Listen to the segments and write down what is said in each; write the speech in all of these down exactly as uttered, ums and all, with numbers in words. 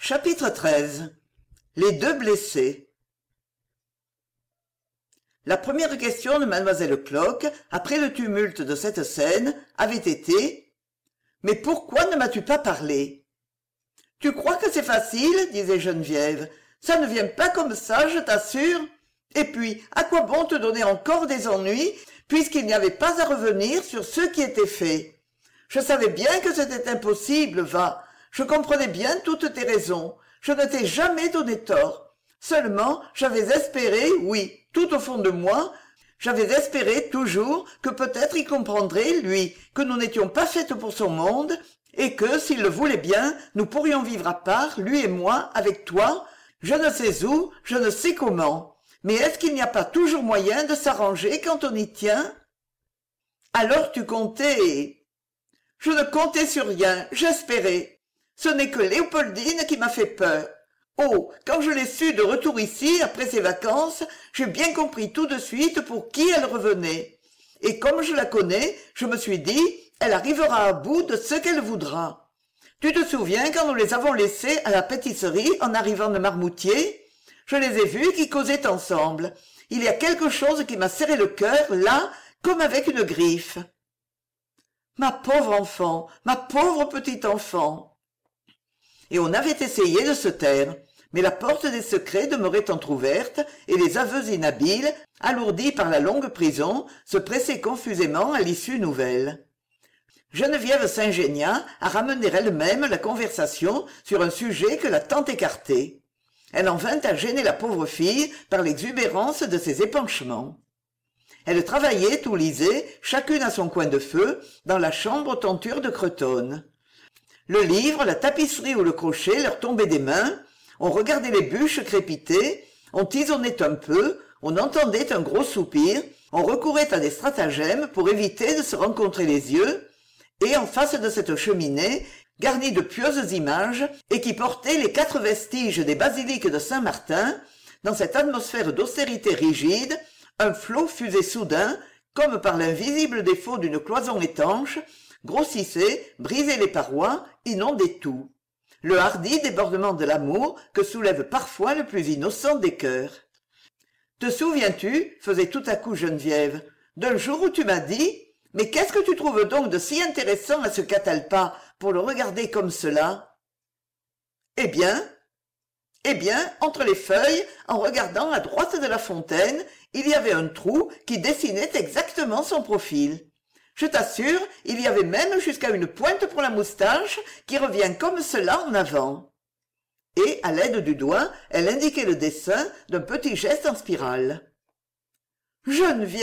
Chapitre treize. Les deux blessés. La première question de mademoiselle Clock, après le tumulte de cette scène, avait été « Mais pourquoi ne m'as-tu pas parlé ?» « Tu crois que c'est facile ?» disait Geneviève. « Ça ne vient pas comme ça, je t'assure. Et puis, à quoi bon te donner encore des ennuis, puisqu'il n'y avait pas à revenir sur ce qui était fait. Je savais bien que c'était impossible, va. Je comprenais bien toutes tes raisons. Je ne t'ai jamais donné tort. Seulement, j'avais espéré, oui, tout au fond de moi, j'avais espéré toujours que peut-être il comprendrait, lui, que nous n'étions pas faites pour son monde, et que, s'il le voulait bien, nous pourrions vivre à part, lui et moi, avec toi, je ne sais où, je ne sais comment. Mais est-ce qu'il n'y a pas toujours moyen de s'arranger quand on y tient ? Alors tu comptais. Je ne comptais sur rien, j'espérais. Ce n'est que Léopoldine qui m'a fait peur. Oh, quand je l'ai su de retour ici, après ses vacances, j'ai bien compris tout de suite pour qui elle revenait. Et comme je la connais, je me suis dit, elle arrivera à bout de ce qu'elle voudra. Tu te souviens quand nous les avons laissés à la pâtisserie en arrivant de Marmoutier ? Je les ai vus qui causaient ensemble. Il y a quelque chose qui m'a serré le cœur, là, comme avec une griffe. Ma pauvre enfant, ma pauvre petite enfant. Et on avait essayé de se taire, mais la porte des secrets demeurait entr'ouverte et les aveux inhabiles, alourdis par la longue prison, se pressaient confusément à l'issue nouvelle. Geneviève s'ingénia à ramener elle-même la conversation sur un sujet que la tante écartait. Elle en vint à gêner la pauvre fille par l'exubérance de ses épanchements. Elle travaillait ou lisait, chacune à son coin de feu, dans la chambre tenture de cretonne. Le livre, la tapisserie ou le crochet leur tombaient des mains, on regardait les bûches crépiter, on tisonnait un peu, on entendait un gros soupir, on recourait à des stratagèmes pour éviter de se rencontrer les yeux, et en face de cette cheminée, garnie de pieuses images, et qui portait les quatre vestiges des basiliques de Saint-Martin, dans cette atmosphère d'austérité rigide, un flot fusait soudain, comme par l'invisible défaut d'une cloison étanche, grossissait, brisait les parois, inondait tout. Le hardi débordement de l'amour que soulève parfois le plus innocent des cœurs. Te souviens-tu, faisait tout à coup Geneviève, d'un jour où tu m'as dit « Mais qu'est-ce que tu trouves donc de si intéressant à ce Catalpa pour le regarder comme cela ?» Eh bien, eh bien, entre les feuilles, en regardant à droite de la fontaine, il y avait un trou qui dessinait exactement son profil. Je t'assure, il y avait même jusqu'à une pointe pour la moustache qui revient comme cela en avant. Et, à l'aide du doigt, elle indiquait le dessin d'un petit geste en spirale. « Geneviève !»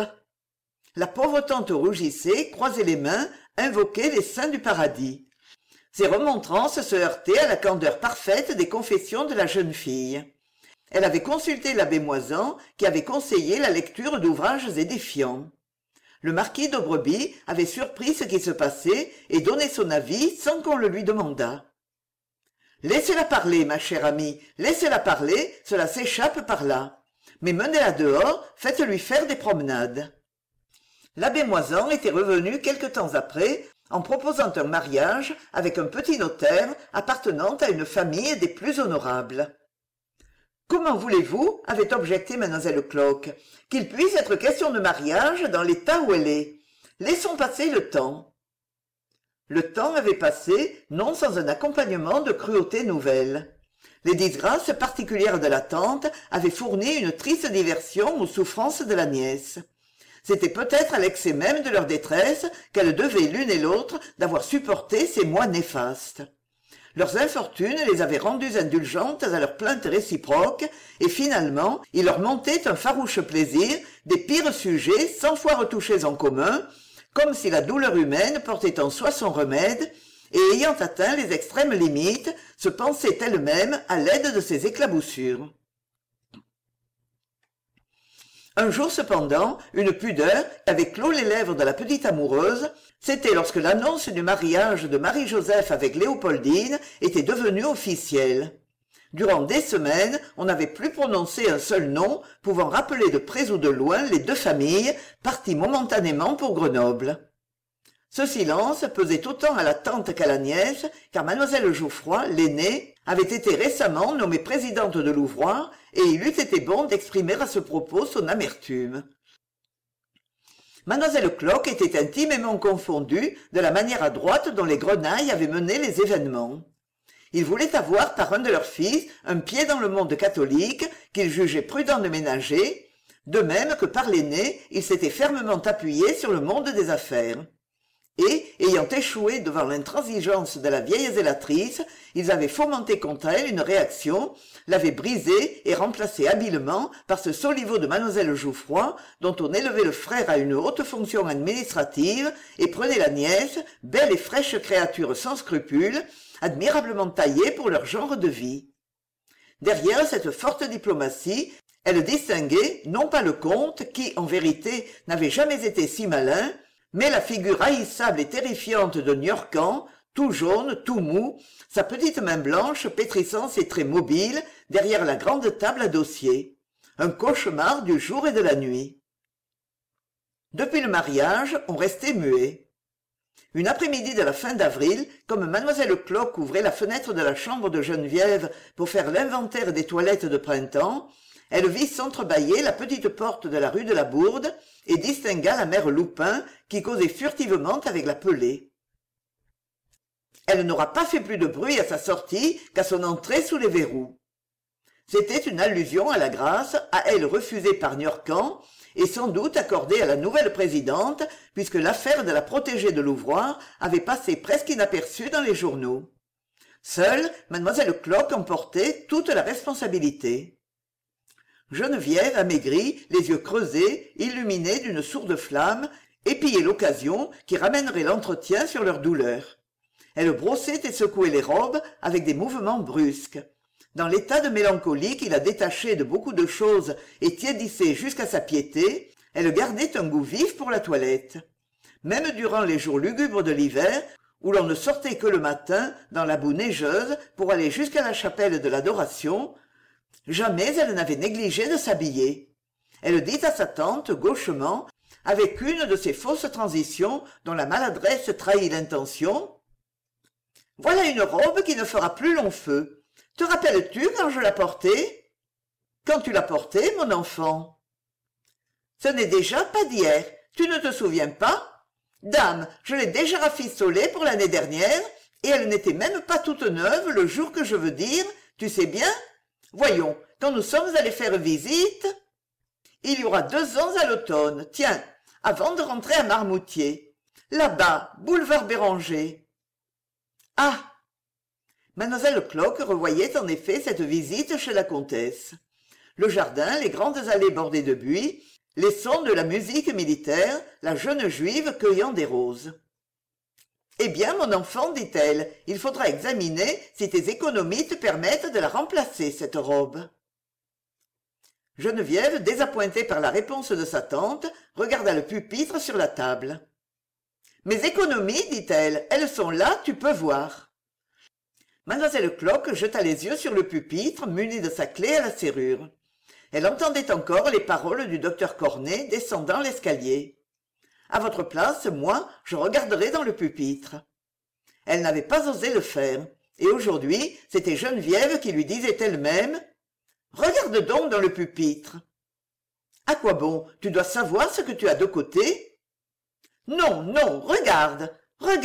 La pauvre tante rougissait, croisait les mains, invoquait les saints du paradis. Ses remontrances se heurtaient à la candeur parfaite des confessions de la jeune fille. Elle avait consulté l'abbé Moisan, qui avait conseillé la lecture d'ouvrages édifiants. Le marquis d'Aubrebie avait surpris ce qui se passait et donné son avis sans qu'on le lui demandât. « Laissez-la parler, ma chère amie, laissez-la parler, cela s'échappe par là. Mais menez-la dehors, faites-lui faire des promenades. » L'abbé Moisan était revenu quelque temps après, en proposant un mariage avec un petit notaire appartenant à une famille des plus honorables. « Comment voulez-vous, avait objecté mademoiselle Clock, qu'il puisse être question de mariage dans l'état où elle est ? Laissons passer le temps. » Le temps avait passé, non sans un accompagnement de cruautés nouvelles. Les disgrâces particulières de la tante avaient fourni une triste diversion aux souffrances de la nièce. C'était peut-être à l'excès même de leur détresse qu'elles devaient l'une et l'autre d'avoir supporté ces mois néfastes. Leurs infortunes les avaient rendues indulgentes à leurs plaintes réciproques, et finalement, il leur montait un farouche plaisir des pires sujets cent fois retouchés en commun, comme si la douleur humaine portait en soi son remède, et ayant atteint les extrêmes limites, se pensait elle-même à l'aide de ses éclaboussures. Un jour cependant, une pudeur avait clos les lèvres de la petite amoureuse, c'était lorsque l'annonce du mariage de Marie-Joseph avec Léopoldine était devenue officielle. Durant des semaines, on n'avait plus prononcé un seul nom, pouvant rappeler de près ou de loin les deux familles, parties momentanément pour Grenoble. Ce silence pesait autant à la tante qu'à la nièce, car mademoiselle Geoffroy, l'aînée, avait été récemment nommée présidente de l'ouvroir, et il eût été bon d'exprimer à ce propos son amertume. Mademoiselle Clock était intimement confondue de la manière adroite dont les Grenaille avaient mené les événements. Ils voulaient avoir par un de leurs fils un pied dans le monde catholique qu'ils jugeaient prudent de ménager, de même que par l'aîné ils s'étaient fermement appuyés sur le monde des affaires. Et, ayant échoué devant l'intransigeance de la vieille zélatrice, ils avaient fomenté contre elle une réaction, l'avaient brisée et remplacée habilement par ce soliveau de mademoiselle Jouffroy, dont on élevait le frère à une haute fonction administrative et prenait la nièce, belle et fraîche créature sans scrupules, admirablement taillée pour leur genre de vie. Derrière cette forte diplomatie, elle distinguait, non pas le comte, qui, en vérité, n'avait jamais été si malin, mais la figure haïssable et terrifiante de Niorcan, tout jaune, tout mou, sa petite main blanche pétrissant ses traits mobiles derrière la grande table à dossier. Un cauchemar du jour et de la nuit. Depuis le mariage, on restait muet. Une après-midi de la fin d'avril, comme mademoiselle Clock ouvrait la fenêtre de la chambre de Geneviève pour faire l'inventaire des toilettes de printemps, elle vit s'entrebâiller la petite porte de la rue de la Bourde et distingua la mère Loupin qui causait furtivement avec la Pelée. Elle n'aura pas fait plus de bruit à sa sortie qu'à son entrée sous les verrous. C'était une allusion à la grâce, à elle refusée par Niorcan, et sans doute accordée à la nouvelle présidente, puisque l'affaire de la protégée de l'ouvroir avait passé presque inaperçue dans les journaux. Seule, mademoiselle Clock en portait toute la responsabilité. Geneviève, amaigrie, les yeux creusés, illuminés d'une sourde flamme, épiait l'occasion qui ramènerait l'entretien sur leur douleur. Elle brossait et secouait les robes avec des mouvements brusques. Dans l'état de mélancolie qui la détachait de beaucoup de choses et tiédissait jusqu'à sa piété, elle gardait un goût vif pour la toilette. Même durant les jours lugubres de l'hiver, où l'on ne sortait que le matin dans la boue neigeuse pour aller jusqu'à la chapelle de l'Adoration, jamais elle n'avait négligé de s'habiller. Elle dit à sa tante, gauchement, avec une de ces fausses transitions dont la maladresse trahit l'intention, « Voilà une robe qui ne fera plus long feu. Te rappelles-tu quand je la portais ?»« Quand tu la portais, mon enfant ?»« Ce n'est déjà pas d'hier. Tu ne te souviens pas ? Dame, je l'ai déjà rafistolée pour l'année dernière, et elle n'était même pas toute neuve le jour que je veux dire, tu sais bien ? Voyons, quand nous sommes allés faire visite, il y aura deux ans à l'automne, tiens, avant de rentrer à Marmoutier. Là-bas, boulevard Béranger. Ah !» Mademoiselle Clock revoyait en effet cette visite chez la comtesse. Le jardin, les grandes allées bordées de buis, les sons de la musique militaire, la jeune juive cueillant des roses. « Eh bien, mon enfant, dit-elle, il faudra examiner si tes économies te permettent de la remplacer, cette robe. » Geneviève, désappointée par la réponse de sa tante, regarda le pupitre sur la table. « Mes économies, dit-elle, elles sont là, tu peux voir. » Mademoiselle Clock jeta les yeux sur le pupitre muni de sa clé à la serrure. Elle entendait encore les paroles du docteur Cornet descendant l'escalier. « À votre place, moi, je regarderai dans le pupitre. » Elle n'avait pas osé le faire, et aujourd'hui, c'était Geneviève qui lui disait elle-même « Regarde donc dans le pupitre. »« À quoi bon ? Tu dois savoir ce que tu as de côté. »« Non, non, regarde, regarde !»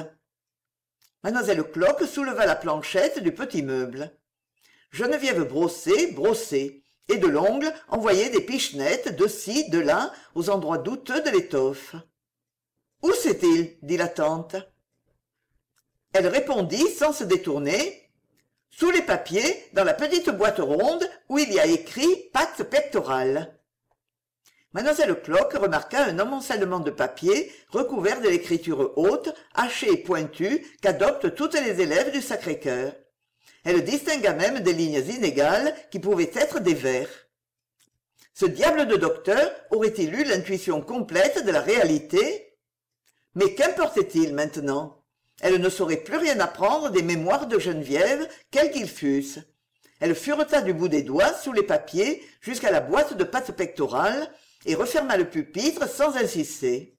Mademoiselle Clock souleva la planchette du petit meuble. Geneviève brossait, brossait, et de l'ongle envoyait des pichenettes de ci, de là, aux endroits douteux de l'étoffe. « Où c'est-il » dit la tante. Elle répondit sans se détourner. « Sous les papiers, dans la petite boîte ronde où il y a écrit « Pax pectorale ». Mademoiselle Clock remarqua un amoncellement de papier recouvert de l'écriture haute, hachée et pointue qu'adoptent toutes les élèves du Sacré-Cœur. Elle distingua même des lignes inégales qui pouvaient être des vers. Ce diable de docteur aurait-il eu l'intuition complète de la réalité ? Mais qu'importait-il maintenant ? Elle ne saurait plus rien apprendre des mémoires de Geneviève, quels qu'ils fussent. Elle fureta du bout des doigts sous les papiers jusqu'à la boîte de pâte pectorale et referma le pupitre sans insister.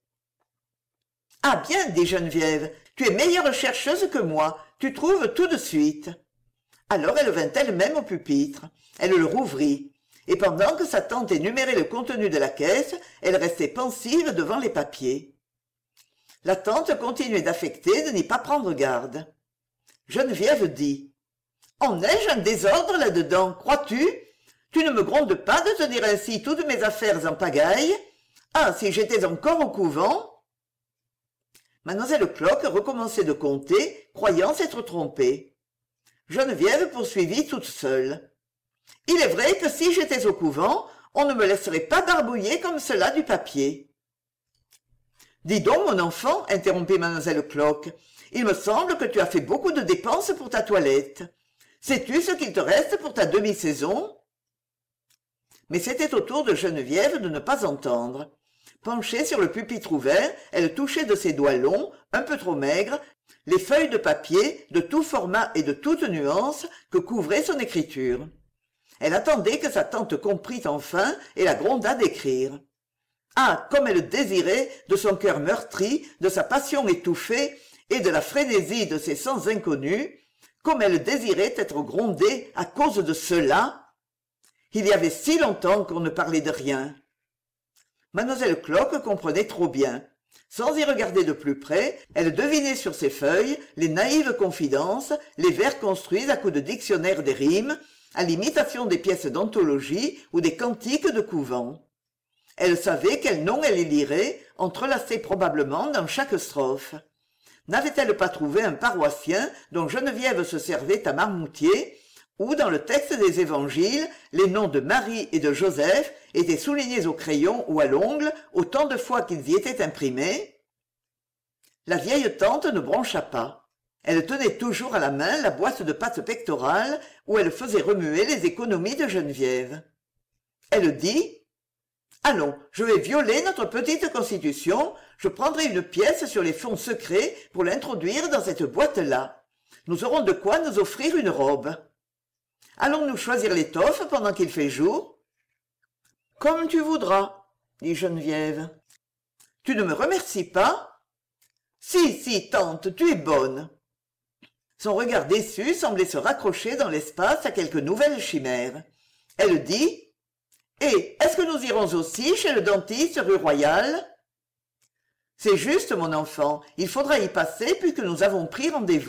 « Ah bien, dit Geneviève, tu es meilleure chercheuse que moi, tu trouves tout de suite. » Alors elle vint elle-même au pupitre. Elle le rouvrit. Et pendant que sa tante énumérait le contenu de la caisse, elle restait pensive devant les papiers. La tante continuait d'affecter de n'y pas prendre garde. Geneviève dit « En ai-je un désordre là-dedans, crois-tu ? Tu ne me grondes pas de tenir ainsi toutes mes affaires en pagaille ? Ah, si j'étais encore au couvent !» Mademoiselle Clock recommençait de compter, croyant s'être trompée. Geneviève poursuivit toute seule. « Il est vrai que si j'étais au couvent, on ne me laisserait pas barbouiller comme cela du papier. »« Dis donc, mon enfant, interrompit mademoiselle Clock, il me semble que tu as fait beaucoup de dépenses pour ta toilette. Sais-tu ce qu'il te reste pour ta demi-saison ?» Mais c'était au tour de Geneviève de ne pas entendre. Penchée sur le pupitre ouvert, elle touchait de ses doigts longs, un peu trop maigres, les feuilles de papier de tout format et de toute nuance que couvrait son écriture. Elle attendait que sa tante comprît enfin et la gronda d'écrire. Ah, comme elle désirait, de son cœur meurtri, de sa passion étouffée et de la frénésie de ses sens inconnus, comme elle désirait être grondée à cause de cela. Il y avait si longtemps qu'on ne parlait de rien. Mademoiselle Clock comprenait trop bien. Sans y regarder de plus près, elle devinait sur ses feuilles les naïves confidences, les vers construits à coups de dictionnaire des rimes, à l'imitation des pièces d'anthologie ou des cantiques de couvent. Elle savait quels noms elle y lirait, entrelacés probablement dans chaque strophe. N'avait-elle pas trouvé un paroissien dont Geneviève se servait à marmoutier, où, dans le texte des évangiles, les noms de Marie et de Joseph étaient soulignés au crayon ou à l'ongle autant de fois qu'ils y étaient imprimés? La vieille tante ne broncha pas. Elle tenait toujours à la main la boîte de pâte pectorale où elle faisait remuer les économies de Geneviève. Elle dit « Allons, je vais violer notre petite constitution, je prendrai une pièce sur les fonds secrets pour l'introduire dans cette boîte-là. Nous aurons de quoi nous offrir une robe. Allons-nous choisir l'étoffe pendant qu'il fait jour ?»« Comme tu voudras, » dit Geneviève. « Tu ne me remercies pas ?»« Si, si, tante, tu es bonne. » Son regard déçu semblait se raccrocher dans l'espace à quelque nouvelle chimère. Elle dit « Eh, est-ce que nous irons aussi chez le dentiste rue Royale ?»« C'est juste, mon enfant, il faudra y passer puisque nous avons pris rendez-vous. »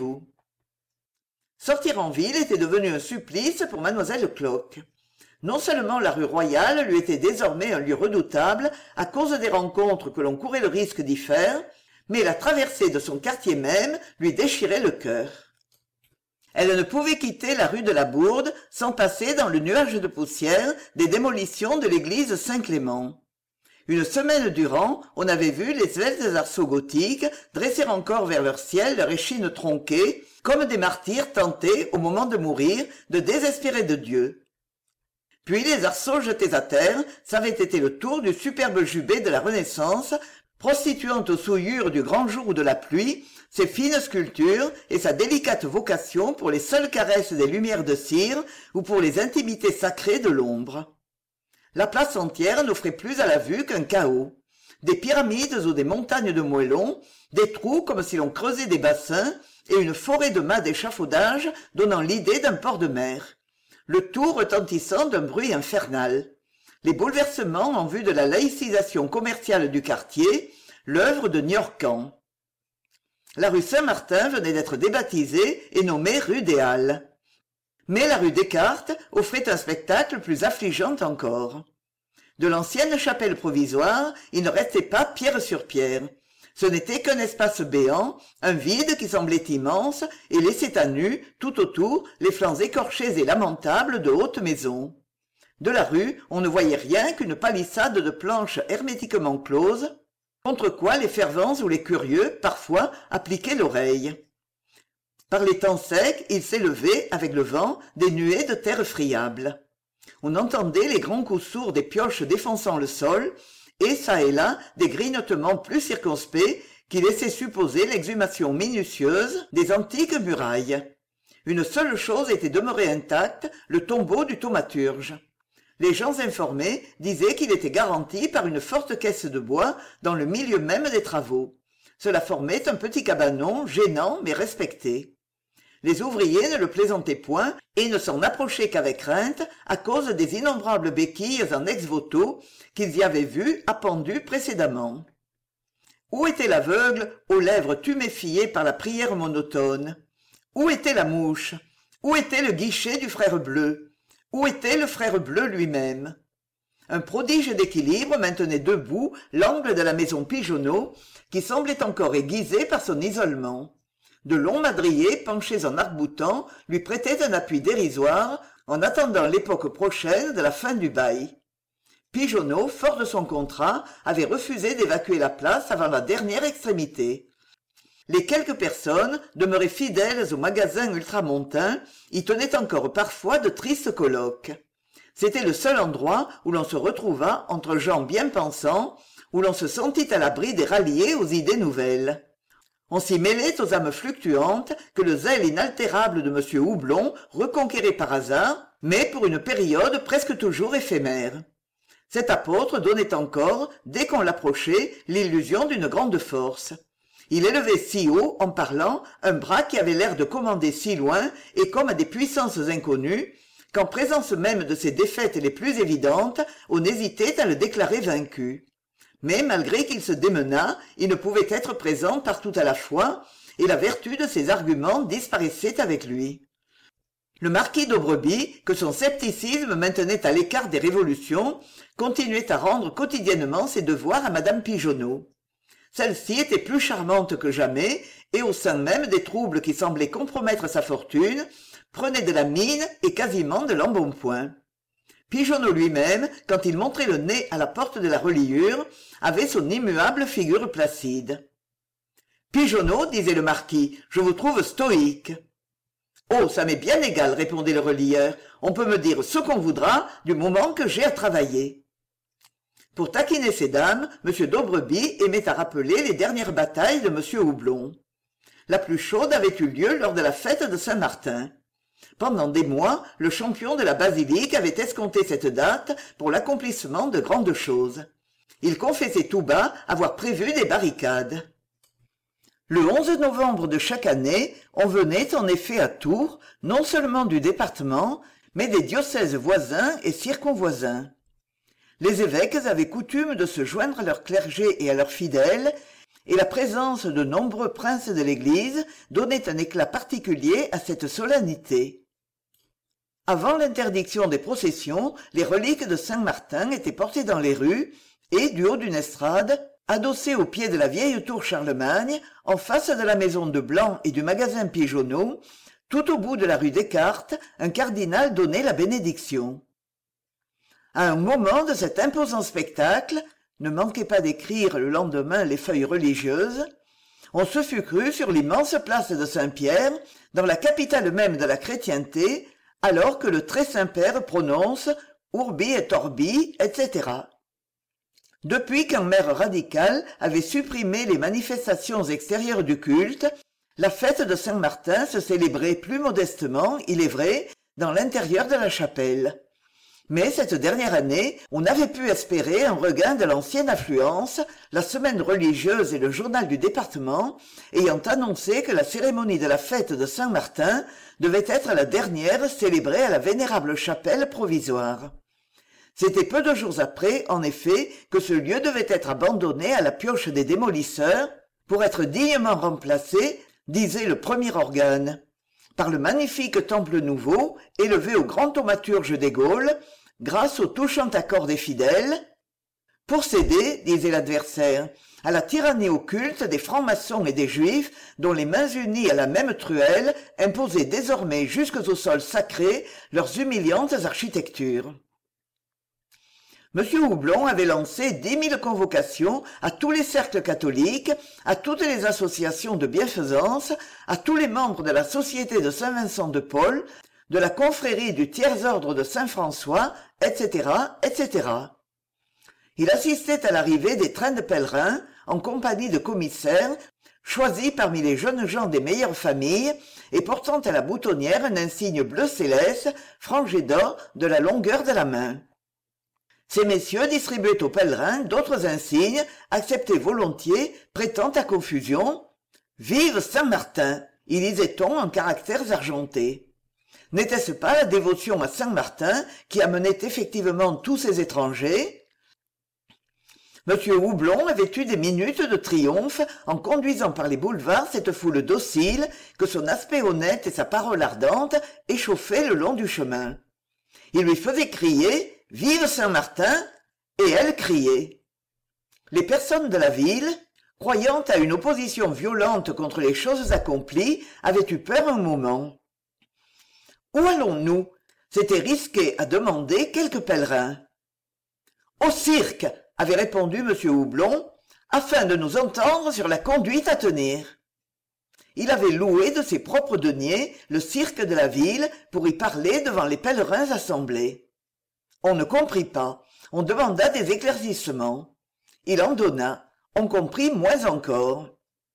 Sortir en ville était devenu un supplice pour mademoiselle Clock. Non seulement la rue Royale lui était désormais un lieu redoutable à cause des rencontres que l'on courait le risque d'y faire, mais la traversée de son quartier même lui déchirait le cœur. Elle ne pouvait quitter la rue de la Bourde sans passer dans le nuage de poussière des démolitions de l'église Saint-Clément. Une semaine durant, on avait vu les sveltes arceaux gothiques dresser encore vers leur ciel leur échine tronquée, comme des martyrs tentés, au moment de mourir, de désespérer de Dieu. Puis les arceaux jetés à terre, ça avait été le tour du superbe jubé de la Renaissance, prostituant aux souillures du grand jour ou de la pluie, ses fines sculptures et sa délicate vocation pour les seules caresses des lumières de cire ou pour les intimités sacrées de l'ombre. La place entière n'offrait plus à la vue qu'un chaos. Des pyramides ou des montagnes de moellons, des trous comme si l'on creusait des bassins, et une forêt de mâts d'échafaudage donnant l'idée d'un port de mer. Le tout retentissant d'un bruit infernal. Les bouleversements en vue de la laïcisation commerciale du quartier, l'œuvre de Niorcan. La rue Saint-Martin venait d'être débaptisée et nommée rue des Halles. Mais la rue Descartes offrait un spectacle plus affligeant encore. De l'ancienne chapelle provisoire, il ne restait pas pierre sur pierre. Ce n'était qu'un espace béant, un vide qui semblait immense et laissait à nu, tout autour, les flancs écorchés et lamentables de hautes maisons. De la rue, on ne voyait rien qu'une palissade de planches hermétiquement closes, contre quoi les fervents ou les curieux, parfois, appliquaient l'oreille. Par les temps secs, il s'élevait, avec le vent, des nuées de terre friable. On entendait les grands coups sourds des pioches défonçant le sol, et çà et là des grignotements plus circonspects qui laissaient supposer l'exhumation minutieuse des antiques murailles. Une seule chose était demeurée intacte, le tombeau du thaumaturge. Les gens informés disaient qu'il était garanti par une forte caisse de bois dans le milieu même des travaux. Cela formait un petit cabanon gênant mais respecté. Les ouvriers ne le plaisantaient point et ne s'en approchaient qu'avec crainte à cause des innombrables béquilles en ex-voto qu'ils y avaient vues appendues précédemment. Où était l'aveugle aux lèvres tuméfiées par la prière monotone? Où était la mouche? Où était le guichet du frère bleu? Où était le frère bleu lui-même? Un prodige d'équilibre maintenait debout l'angle de la maison Pigeonneau, qui semblait encore aiguisé par son isolement. De longs madriers penchés en arc-boutant lui prêtaient un appui dérisoire en attendant l'époque prochaine de la fin du bail. Pigeonneau, fort de son contrat, avait refusé d'évacuer la place avant la dernière extrémité. Les quelques personnes, demeurées fidèles au magasin ultramontain, y tenaient encore parfois de tristes colloques. C'était le seul endroit où l'on se retrouva entre gens bien pensants, où l'on se sentit à l'abri des ralliés aux idées nouvelles. On s'y mêlait aux âmes fluctuantes que le zèle inaltérable de M. Houblon reconquérait par hasard, mais pour une période presque toujours éphémère. Cet apôtre donnait encore, dès qu'on l'approchait, l'illusion d'une grande force. Il élevait si haut, en parlant, un bras qui avait l'air de commander si loin et comme à des puissances inconnues, qu'en présence même de ses défaites les plus évidentes, on hésitait à le déclarer vaincu. Mais malgré qu'il se démenât, il ne pouvait être présent partout à la fois, et la vertu de ses arguments disparaissait avec lui. Le marquis d'Aubrebie, que son scepticisme maintenait à l'écart des révolutions, continuait à rendre quotidiennement ses devoirs à madame Pigeonneau. Celle-ci était plus charmante que jamais, et au sein même des troubles qui semblaient compromettre sa fortune, prenait de la mine et quasiment de l'embonpoint. Pigeonneau lui-même, quand il montrait le nez à la porte de la reliure, avait son immuable figure placide. « Pigeonneau, disait le marquis, je vous trouve stoïque. »« Oh, ça m'est bien égal, répondait le relieur, on peut me dire ce qu'on voudra du moment que j'ai à travailler. » Pour taquiner ces dames, M. d'Aubrebie aimait à rappeler les dernières batailles de M. Houblon. La plus chaude avait eu lieu lors de la fête de Saint-Martin. Pendant des mois, le champion de la basilique avait escompté cette date pour l'accomplissement de grandes choses. Il confessait tout bas avoir prévu des barricades. Le onze novembre de chaque année, on venait en effet à Tours, non seulement du département, mais des diocèses voisins et circonvoisins. Les évêques avaient coutume de se joindre à leur clergé et à leurs fidèles, et la présence de nombreux princes de l'Église donnait un éclat particulier à cette solennité. Avant l'interdiction des processions, les reliques de Saint-Martin étaient portées dans les rues, et, du haut d'une estrade, adossée au pied de la vieille tour Charlemagne, en face de la maison de Blanc et du magasin Pigeonneau, tout au bout de la rue Descartes, un cardinal donnait la bénédiction. À un moment de cet imposant spectacle, ne manquez pas d'écrire le lendemain les feuilles religieuses, on se fût cru sur l'immense place de Saint-Pierre, dans la capitale même de la chrétienté, alors que le très Saint-Père prononce « Urbi et Orbi », et cetera. Depuis qu'un maire radical avait supprimé les manifestations extérieures du culte, la fête de Saint-Martin se célébrait plus modestement, il est vrai, dans l'intérieur de la chapelle. Mais cette dernière année, on avait pu espérer un regain de l'ancienne affluence, la semaine religieuse et le journal du département ayant annoncé que la cérémonie de la fête de Saint-Martin devait être la dernière célébrée à la vénérable chapelle provisoire. C'était peu de jours après, en effet, que ce lieu devait être abandonné à la pioche des démolisseurs pour être dignement remplacé, disait le premier organe, par le magnifique temple nouveau, élevé au grand thaumaturge des Gaules, grâce au touchant accord des fidèles, pour céder, disait l'adversaire, à la tyrannie occulte des francs-maçons et des juifs, dont les mains unies à la même truelle imposaient désormais jusques au sol sacré leurs humiliantes architectures. M. Houblon avait lancé dix mille convocations à tous les cercles catholiques, à toutes les associations de bienfaisance, à tous les membres de la Société de Saint-Vincent de Paul, de la confrérie du Tiers-Ordre de Saint-François, et cetera, et cetera. Il assistait à l'arrivée des trains de pèlerins, en compagnie de commissaires, choisis parmi les jeunes gens des meilleures familles, et portant à la boutonnière un insigne bleu céleste, frangé d'or de la longueur de la main. Ces messieurs distribuaient aux pèlerins d'autres insignes, acceptés volontiers, prêtant à confusion. « Vive Saint-Martin » y lisait-on en caractères argentés. N'était-ce pas la dévotion à Saint-Martin qui amenait effectivement tous ces étrangers? M. Houblon avait eu des minutes de triomphe en conduisant par les boulevards cette foule docile que son aspect honnête et sa parole ardente échauffaient le long du chemin. Il lui faisait crier « Vive Saint-Martin !» et elle criait. Les personnes de la ville, croyant à une opposition violente contre les choses accomplies, avaient eu peur un moment. « Où allons-nous » s'était risqué à demander quelques pèlerins. « Au cirque !» avait répondu M. Houblon, afin de nous entendre sur la conduite à tenir. Il avait loué de ses propres deniers le cirque de la ville pour y parler devant les pèlerins assemblés. On ne comprit pas, on demanda des éclaircissements. Il en donna, on comprit moins encore.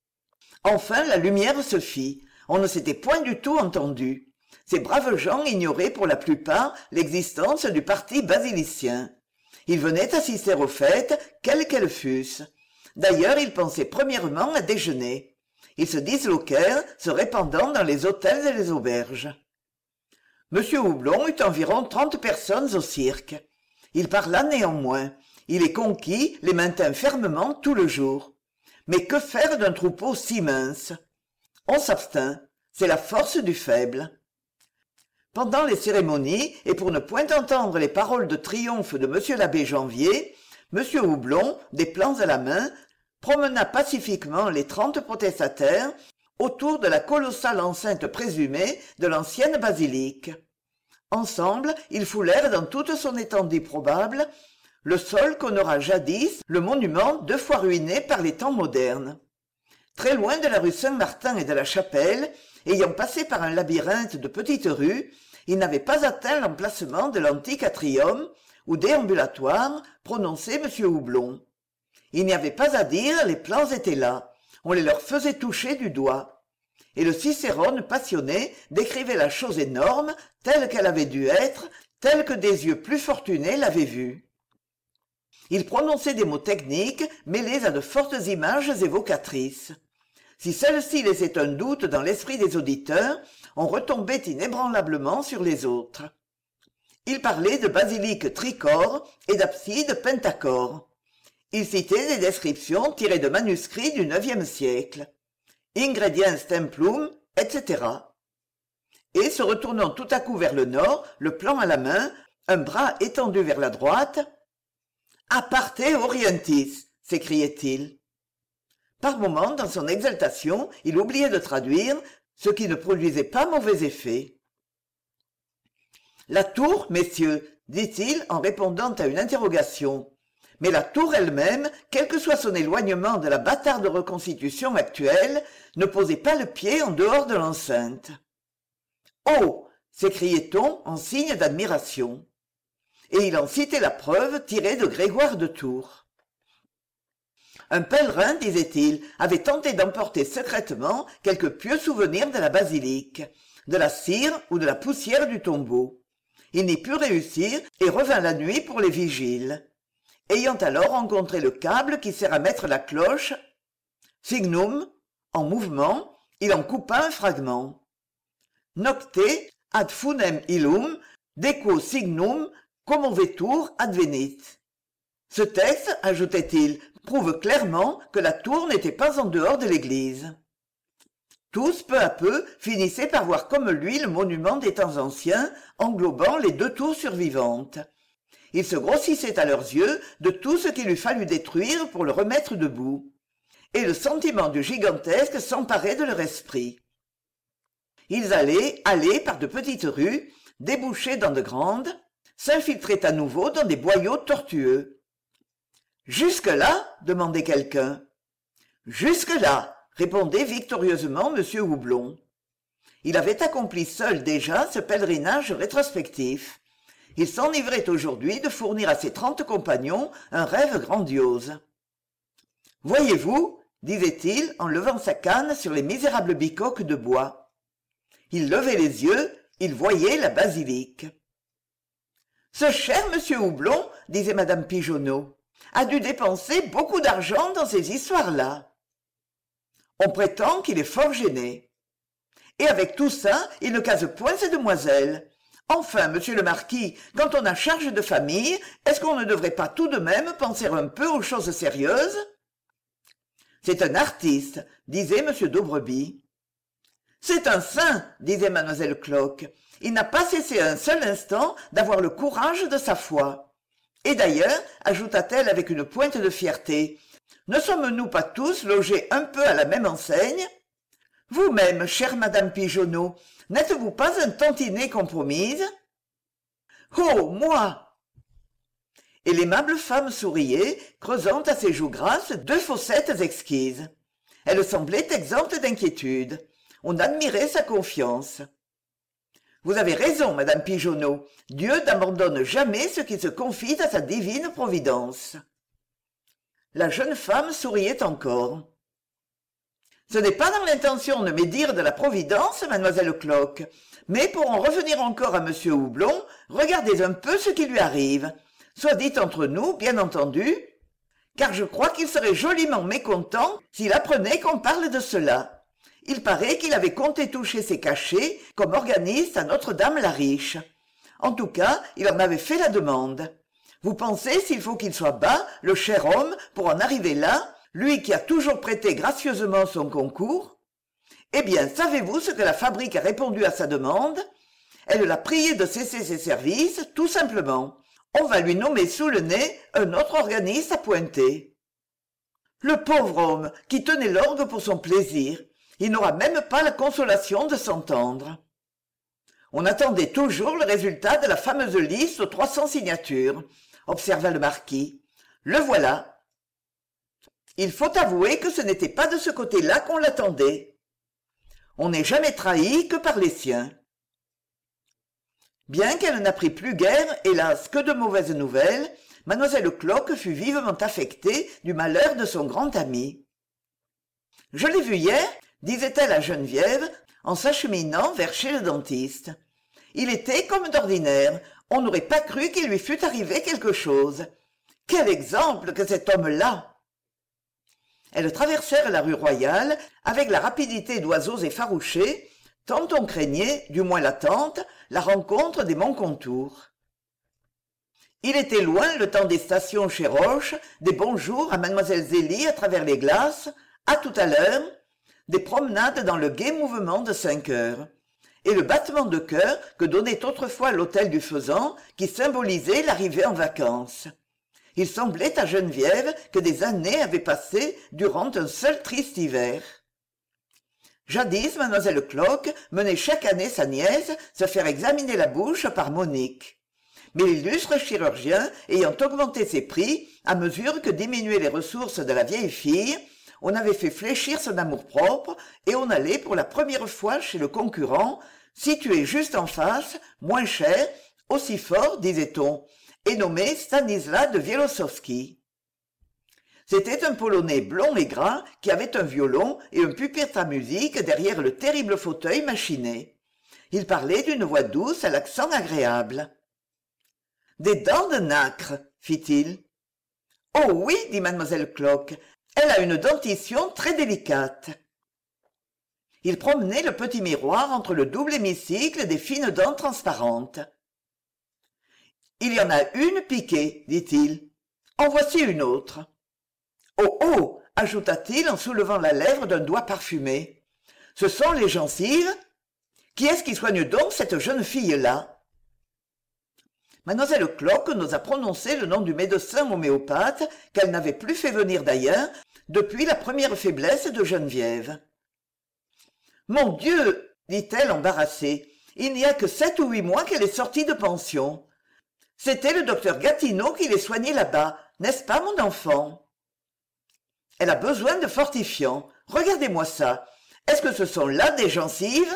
Enfin la lumière se fit, on ne s'était point du tout entendu. Ces braves gens ignoraient pour la plupart l'existence du parti basilicien. Ils venaient assister aux fêtes, quelles qu'elles fussent. D'ailleurs, ils pensaient premièrement à déjeuner. Ils se disloquèrent, se répandant dans les hôtels et les auberges. M. Houblon eut environ trente personnes au cirque. Il parla néanmoins. Il les conquis, les maintint fermement tout le jour. Mais que faire d'un troupeau si mince? On s'abstint. C'est la force du faible. Pendant les cérémonies, et pour ne point entendre les paroles de triomphe de M. l'abbé Janvier, M. Houblon, des plans à la main, promena pacifiquement les trente protestataires autour de la colossale enceinte présumée de l'ancienne basilique. Ensemble, ils foulèrent dans toute son étendue probable le sol qu'honora jadis le monument deux fois ruiné par les temps modernes. Très loin de la rue Saint-Martin et de la chapelle, ayant passé par un labyrinthe de petites rues, il n'avait pas atteint l'emplacement de l'antique atrium, ou déambulatoire, prononçait M. Houblon. Il n'y avait pas à dire, les plans étaient là, on les leur faisait toucher du doigt. Et le Cicérone passionné décrivait la chose énorme, telle qu'elle avait dû être, telle que des yeux plus fortunés l'avaient vue. Il prononçait des mots techniques mêlés à de fortes images évocatrices. Si celle-ci laissait un doute dans l'esprit des auditeurs, on retombait inébranlablement sur les autres. Il parlait de basiliques tricorps et d'absides pentacorps. Il citait des descriptions tirées de manuscrits du neuvième siècle. Ingrediens templum, et cetera. Et, se retournant tout à coup vers le nord, le plan à la main, un bras étendu vers la droite, « Aparte orientis » s'écriait-il. Par moments, dans son exaltation, il oubliait de traduire, ce qui ne produisait pas mauvais effet. « La tour, messieurs, dit-il en répondant à une interrogation. Mais la tour elle-même, quel que soit son éloignement de la bâtarde reconstitution actuelle, ne posait pas le pied en dehors de l'enceinte. « Oh !» s'écriait-on en signe d'admiration. Et il en citait la preuve tirée de Grégoire de Tours. Un pèlerin, disait-il, avait tenté d'emporter secrètement quelques pieux souvenirs de la basilique, de la cire ou de la poussière du tombeau. Il n'y put réussir et revint la nuit pour les vigiles. Ayant alors rencontré le câble qui sert à mettre la cloche, signum, en mouvement, il en coupa un fragment. Nocte ad funem illum, dequo signum, commovetur advenit. Ce texte, ajoutait-il, prouve clairement que la tour n'était pas en dehors de l'église. Tous, peu à peu, finissaient par voir comme lui le monument des temps anciens, englobant les deux tours survivantes. Il se grossissait à leurs yeux de tout ce qu'il eût fallu détruire pour le remettre debout. Et le sentiment du gigantesque s'emparait de leur esprit. Ils allaient, allaient par de petites rues, débouchaient dans de grandes, s'infiltraient à nouveau dans des boyaux tortueux. « Jusque-là » demandait quelqu'un. « Jusque-là » répondait victorieusement M. Houblon. Il avait accompli seul déjà ce pèlerinage rétrospectif. Il s'enivrait aujourd'hui de fournir à ses trente compagnons un rêve grandiose. « Voyez-vous » disait-il en levant sa canne sur les misérables bicoques de bois. Il levait les yeux, il voyait la basilique. « Ce cher M. Houblon, disait Madame Pigeonneau, a dû dépenser beaucoup d'argent dans ces histoires-là. On prétend qu'il est fort gêné. Et avec tout ça, il ne case point ces demoiselles. Enfin, monsieur le marquis, quand on a charge de famille, est-ce qu'on ne devrait pas tout de même penser un peu aux choses sérieuses? C'est un artiste, disait m. d'Aubreby. C'est un saint, disait mademoiselle Clock. Il n'a pas cessé un seul instant d'avoir le courage de sa foi. Et d'ailleurs, ajouta-t-elle avec une pointe de fierté, ne sommes-nous pas tous logés un peu à la même enseigne? Vous-même, chère madame Pigeonneau, n'êtes-vous pas un tantinet compromise? Oh, moi! Et l'aimable femme souriait, creusant à ses joues grasses deux fossettes exquises. Elle semblait exempte d'inquiétude. On admirait sa confiance. Vous avez raison, madame Pigeonneau. Dieu n'abandonne jamais ce qui se confie à sa divine providence. La jeune femme souriait encore. Ce n'est pas dans l'intention de médire de la providence, mademoiselle Clock, mais pour en revenir encore à monsieur Houblon, regardez un peu ce qui lui arrive. Soit dit entre nous, bien entendu, car je crois qu'il serait joliment mécontent s'il apprenait qu'on parle de cela. Il paraît qu'il avait compté toucher ses cachets comme organiste à Notre-Dame-la-Riche. En tout cas, il en avait fait la demande. Vous pensez s'il faut qu'il soit bas, le cher homme, pour en arriver là, lui qui a toujours prêté gracieusement son concours? Eh bien, savez-vous ce que la fabrique a répondu à sa demande? Elle l'a prié de cesser ses services, tout simplement. On va lui nommer sous le nez un autre organiste à pointer. Le pauvre homme, qui tenait l'orgue pour son plaisir, il n'aura même pas la consolation de s'entendre. On attendait toujours le résultat de la fameuse liste aux trois cents signatures, observa le marquis. Le voilà. Il faut avouer que ce n'était pas de ce côté-là qu'on l'attendait. On n'est jamais trahi que par les siens. Bien qu'elle n'apprit plus guère, hélas, que de mauvaises nouvelles, mademoiselle Clock fut vivement affectée du malheur de son grand ami. « Je l'ai vu hier, » disait-elle à Geneviève, en s'acheminant vers chez le dentiste. « Il était comme d'ordinaire, on n'aurait pas cru qu'il lui fût arrivé quelque chose. Quel exemple que cet homme-là !» Elles traversèrent la rue Royale avec la rapidité d'oiseaux effarouchés, tant on craignait, du moins l'attente, la rencontre des Montcontour. Il était loin le temps des stations chez Roche, des bonjours à mademoiselle Zélie à travers les glaces, à tout à l'heure, des promenades dans le gai mouvement de cinq heures, et le battement de cœur que donnait autrefois l'hôtel du Faisan, qui symbolisait l'arrivée en vacances. Il semblait à Geneviève que des années avaient passé durant un seul triste hiver. Jadis, mademoiselle Clock menait chaque année sa nièce se faire examiner la bouche par Monique. Mais l'illustre chirurgien ayant augmenté ses prix à mesure que diminuaient les ressources de la vieille fille, on avait fait fléchir son amour-propre et on allait pour la première fois chez le concurrent, situé juste en face, moins cher, aussi fort, disait-on, et nommé Stanislas de Wielosowski. C'était un Polonais blond et gras qui avait un violon et un pupitre à musique derrière le terrible fauteuil machiné. Il parlait d'une voix douce à l'accent agréable. « Des dents de nacre, fit-il. « Oh oui, dit mademoiselle Clock, elle a une dentition très délicate. » Il promenait le petit miroir entre le double hémicycle des fines dents transparentes. « Il y en a une piquée, dit-il. En voici une autre. » Oh, oh, ajouta-t-il en soulevant la lèvre d'un doigt parfumé. Ce sont les gencives? Qui est-ce qui soigne donc cette jeune fille-là? Mademoiselle Clock n'osa prononcer le nom du médecin homéopathe qu'elle n'avait plus fait venir d'ailleurs depuis la première faiblesse de Geneviève. Mon Dieu, dit-elle embarrassée, il n'y a que sept ou huit mois qu'elle est sortie de pension. C'était le docteur Gatineau qui les soignait là-bas, n'est-ce pas, mon enfant? Elle a besoin de fortifiants. Regardez-moi ça. Est-ce que ce sont là des gencives?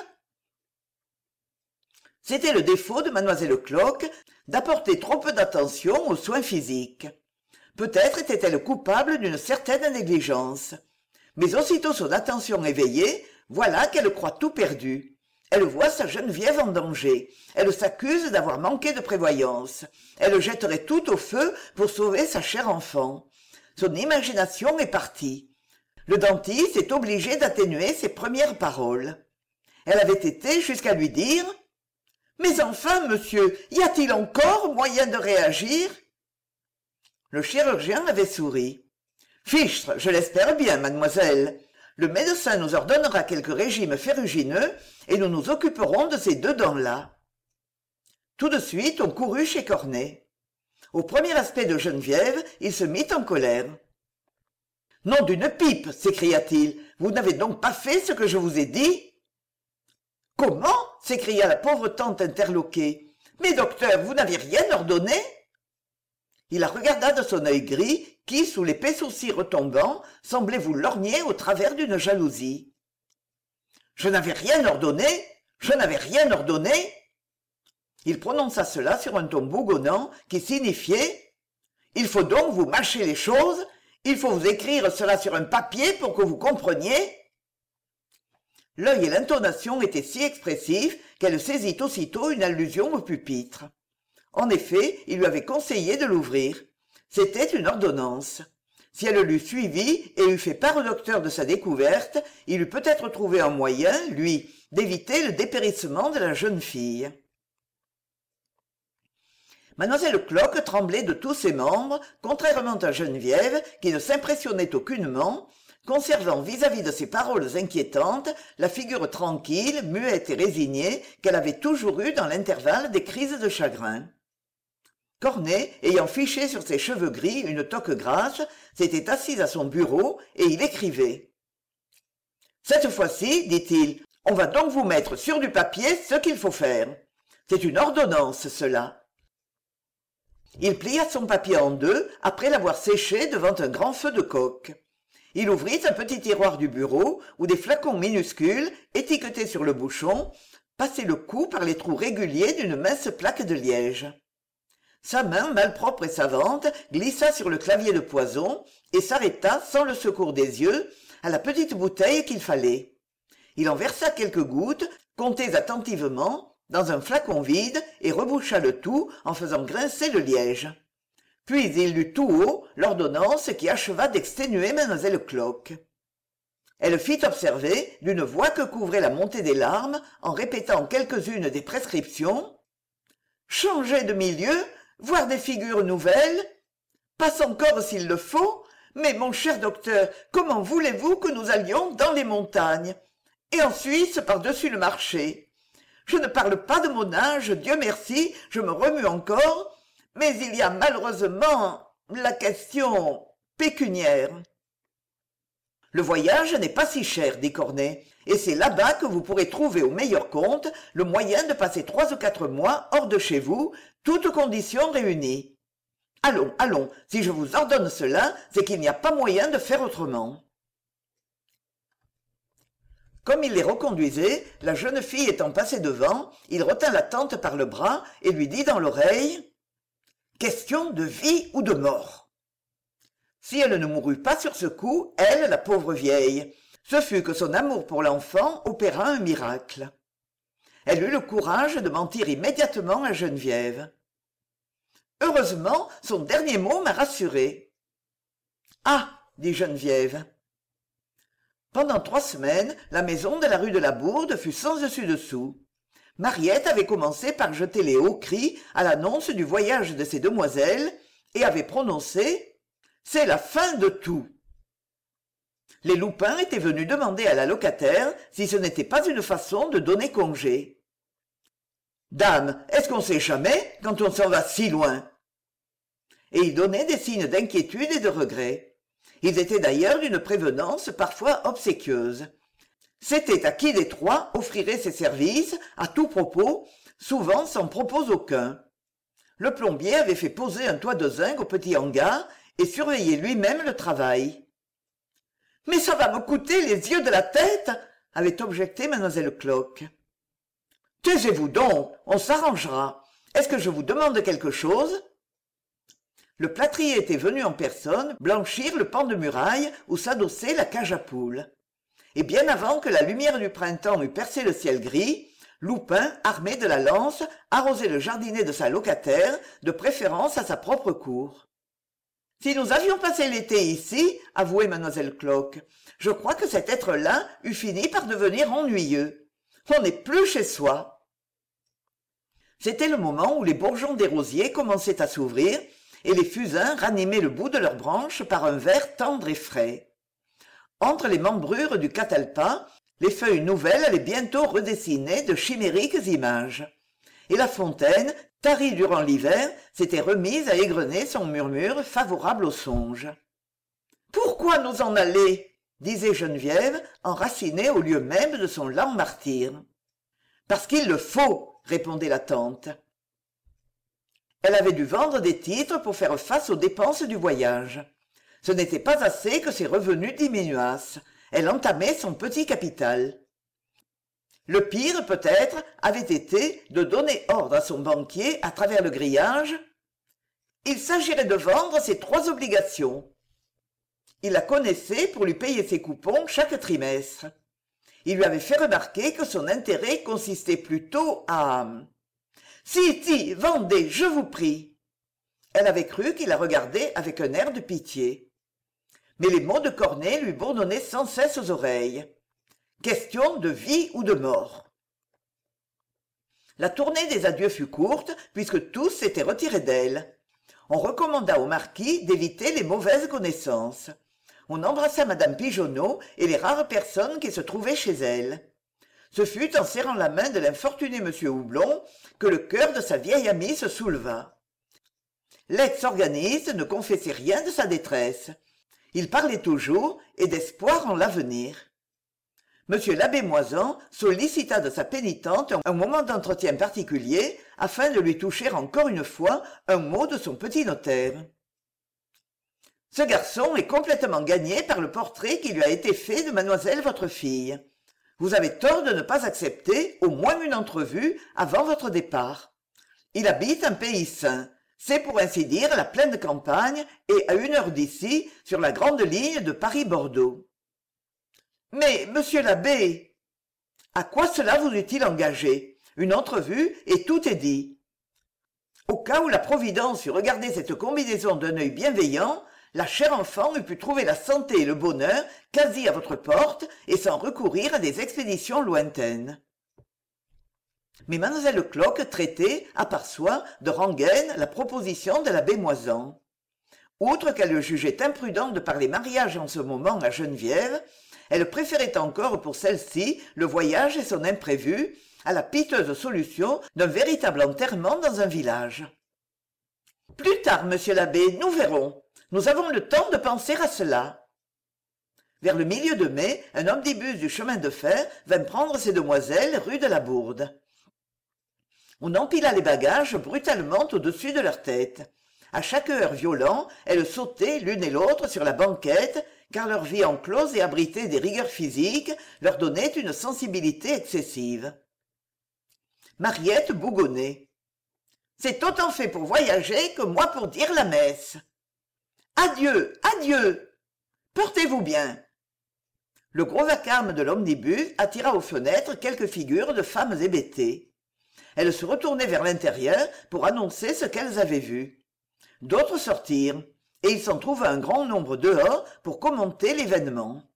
C'était le défaut de mademoiselle Clock d'apporter trop peu d'attention aux soins physiques. Peut-être était-elle coupable d'une certaine négligence. Mais aussitôt son attention éveillée, voilà qu'elle croit tout perdu. Elle voit sa Geneviève en danger. Elle s'accuse d'avoir manqué de prévoyance. Elle jetterait tout au feu pour sauver sa chère enfant. Son imagination est partie. Le dentiste est obligé d'atténuer ses premières paroles. Elle avait été jusqu'à lui dire « Mais enfin, monsieur, y a-t-il encore moyen de réagir ?» Le chirurgien avait souri. « Fichtre, je l'espère bien, mademoiselle. Le médecin nous ordonnera quelques régimes ferrugineux et nous nous occuperons de ces deux dents-là. » Tout de suite, on courut chez Cornet. Au premier aspect de Geneviève, il se mit en colère. « Nom d'une pipe !» s'écria-t-il. « Vous n'avez donc pas fait ce que je vous ai dit ?»« Comment ?» s'écria la pauvre tante interloquée. « Mais docteur, vous n'avez rien ordonné ?» Il la regarda de son œil gris, qui, sous l'épais sourcil retombant, semblait vous lorgner au travers d'une jalousie. « Je n'avais rien ordonné, je n'avais rien ordonné !» Il prononça cela sur un ton bougonnant qui signifiait « Il faut donc vous mâcher les choses, il faut vous écrire cela sur un papier pour que vous compreniez ?» L'œil et l'intonation étaient si expressifs qu'elle saisit aussitôt une allusion au pupitre. En effet, il lui avait conseillé de l'ouvrir. C'était une ordonnance. Si elle l'eût suivi et eût fait part au docteur de sa découverte, il eût peut-être trouvé un moyen, lui, d'éviter le dépérissement de la jeune fille. Mademoiselle Cloque tremblait de tous ses membres, contrairement à Geneviève, qui ne s'impressionnait aucunement, conservant vis-à-vis de ces paroles inquiétantes la figure tranquille, muette et résignée qu'elle avait toujours eue dans l'intervalle des crises de chagrin. Cornet, ayant fiché sur ses cheveux gris une toque grasse, s'était assis à son bureau et il écrivait. « Cette fois-ci, dit-il, on va donc vous mettre sur du papier ce qu'il faut faire. C'est une ordonnance, cela. » Il plia son papier en deux après l'avoir séché devant un grand feu de coke. Il ouvrit un petit tiroir du bureau où des flacons minuscules, étiquetés sur le bouchon, passaient le cou par les trous réguliers d'une mince plaque de liège. Sa main, malpropre et savante, glissa sur le clavier de poison et s'arrêta, sans le secours des yeux, à la petite bouteille qu'il fallait. Il en versa quelques gouttes, comptées attentivement, dans un flacon vide et reboucha le tout en faisant grincer le liège. Puis il lut tout haut l'ordonnance qui acheva d'exténuer mademoiselle Cloque. Elle fit observer, d'une voix que couvrait la montée des larmes, en répétant quelques-unes des prescriptions, « Changer de milieu, voir des figures nouvelles, passe encore s'il le faut, mais mon cher docteur, comment voulez-vous que nous allions dans les montagnes, et en Suisse par-dessus le marché ? Je ne parle pas de mon âge, Dieu merci, je me remue encore, mais il y a malheureusement la question pécuniaire. » « Le voyage n'est pas si cher, dit Cornet, et c'est là-bas que vous pourrez trouver au meilleur compte le moyen de passer trois ou quatre mois hors de chez vous, toutes conditions réunies. Allons, allons, si je vous ordonne cela, c'est qu'il n'y a pas moyen de faire autrement. » Comme il les reconduisait, la jeune fille étant passée devant, il retint la tante par le bras et lui dit dans l'oreille « Question de vie ou de mort. » Si elle ne mourut pas sur ce coup, elle, la pauvre vieille, ce fut que son amour pour l'enfant opéra un miracle. Elle eut le courage de mentir immédiatement à Geneviève. Heureusement, son dernier mot m'a rassurée. « Ah !» dit Geneviève. Pendant trois semaines, la maison de la rue de la Bourde fut sans dessus-dessous. Mariette avait commencé par jeter les hauts cris à l'annonce du voyage de ces demoiselles et avait prononcé « C'est la fin de tout !» Les Loupin étaient venus demander à la locataire si ce n'était pas une façon de donner congé. « Dame, est-ce qu'on sait jamais quand on s'en va si loin ?» Et ils donnaient des signes d'inquiétude et de regret. Ils étaient d'ailleurs d'une prévenance parfois obséquieuse. C'était à qui des trois offrirait ses services, à tout propos, souvent sans propos aucun. Le plombier avait fait poser un toit de zinc au petit hangar et surveillait lui-même le travail. « Mais ça va me coûter les yeux de la tête !» avait objecté mademoiselle Cloque. « Taisez-vous donc, on s'arrangera. Est-ce que je vous demande quelque chose ?» Le plâtrier était venu en personne blanchir le pan de muraille où s'adossait la cage à poules. Et bien avant que la lumière du printemps eût percé le ciel gris, Loupin, armé de la lance, arrosait le jardinet de sa locataire, de préférence à sa propre cour. « Si nous avions passé l'été ici, avouait mademoiselle Cloque, je crois que cet être-là eût fini par devenir ennuyeux. On n'est plus chez soi. C'était le moment où les bourgeons des rosiers commençaient à s'ouvrir et les fusains ranimaient le bout de leurs branches par un vert tendre et frais. Entre les membrures du catalpa, les feuilles nouvelles allaient bientôt redessiner de chimériques images. Et la fontaine, tarie durant l'hiver, s'était remise à égrener son murmure favorable au songe. « Pourquoi nous en aller ?» disait Geneviève, enracinée au lieu même de son lent martyre. « Parce qu'il le faut !» répondait la tante. Elle avait dû vendre des titres pour faire face aux dépenses du voyage. Ce n'était pas assez que ses revenus diminuassent. Elle entamait son petit capital. Le pire, peut-être, avait été de donner ordre à son banquier, à travers le grillage. Il s'agirait de vendre ses trois obligations. Il la connaissait pour lui payer ses coupons chaque trimestre. Il lui avait fait remarquer que son intérêt consistait plutôt à... « Si, si, vendez, je vous prie !» Elle avait cru qu'il la regardait avec un air de pitié. Mais les mots de Cornet lui bourdonnaient sans cesse aux oreilles. Question de vie ou de mort. La tournée des adieux fut courte, puisque tous s'étaient retirés d'elle. On recommanda au marquis d'éviter les mauvaises connaissances. On embrassa madame Pigeonneau et les rares personnes qui se trouvaient chez elle. Ce fut en serrant la main de l'infortuné monsieur Houblon que le cœur de sa vieille amie se souleva. L'ex-organiste ne confessait rien de sa détresse. Il parlait toujours, et d'espoir en l'avenir. Monsieur l'abbé Moisan sollicita de sa pénitente un moment d'entretien particulier afin de lui toucher encore une fois un mot de son petit notaire. « Ce garçon est complètement gagné par le portrait qui lui a été fait de mademoiselle votre fille. Vous avez tort de ne pas accepter au moins une entrevue avant votre départ. Il habite un pays sain. C'est pour ainsi dire la pleine campagne et à une heure d'ici, sur la grande ligne de Paris-Bordeaux. »« Mais, monsieur l'abbé, à quoi cela vous est-il engagé ? Une entrevue et tout est dit. » Au cas où la Providence eût regardé cette combinaison d'un œil bienveillant, la chère enfant eût pu trouver la santé et le bonheur quasi à votre porte et sans recourir à des expéditions lointaines. Mais mademoiselle Cloque traitait, à part soi, de rengaine la proposition de l'abbé Moisan. Outre qu'elle le jugeait imprudent de parler mariage en ce moment à Geneviève, elle préférait encore pour celle-ci le voyage et son imprévu à la piteuse solution d'un véritable enterrement dans un village. « Plus tard, monsieur l'abbé, nous verrons. Nous avons le temps de penser à cela. » Vers le milieu de mai, un omnibus du chemin de fer vint prendre ces demoiselles rue de la Bourde. On empila les bagages brutalement au-dessus de leur tête. À chaque heure violent, elles sautaient l'une et l'autre sur la banquette, car leur vie enclose et abritée des rigueurs physiques leur donnait une sensibilité excessive. Mariette bougonnait. « C'est autant fait pour voyager que moi pour dire la messe. Adieu, adieu. Portez-vous bien. » Le gros vacarme de l'omnibus attira aux fenêtres quelques figures de femmes hébétées. Elles se retournaient vers l'intérieur pour annoncer ce qu'elles avaient vu. D'autres sortirent, et il s'en trouva un grand nombre dehors pour commenter l'événement.